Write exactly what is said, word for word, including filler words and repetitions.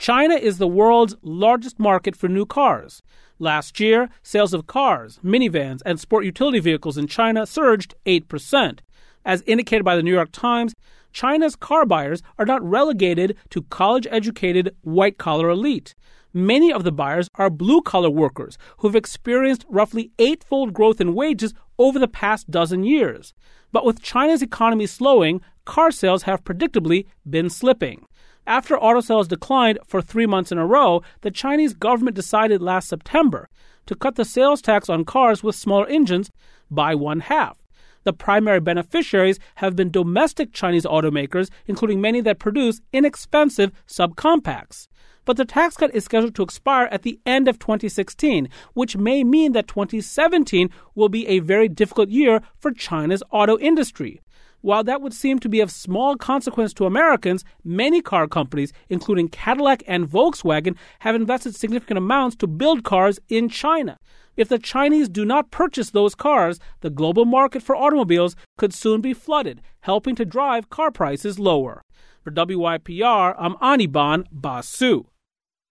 China is the world's largest market for new cars. Last year, sales of cars, minivans, and sport utility vehicles in China surged eight percent. As indicated by the New York Times, China's car buyers are not relegated to college-educated, white-collar elite. Many of the buyers are blue-collar workers who've experienced roughly eightfold growth in wages over the past dozen years. But with China's economy slowing, car sales have predictably been slipping. After auto sales declined for three months in a row, the Chinese government decided last September to cut the sales tax on cars with smaller engines by one half. The primary beneficiaries have been domestic Chinese automakers, including many that produce inexpensive subcompacts. But the tax cut is scheduled to expire at the end of twenty sixteen, which may mean that twenty seventeen will be a very difficult year for China's auto industry. While that would seem to be of small consequence to Americans, many car companies, including Cadillac and Volkswagen, have invested significant amounts to build cars in China. If the Chinese do not purchase those cars, the global market for automobiles could soon be flooded, helping to drive car prices lower. For W Y P R, I'm Anirban Basu.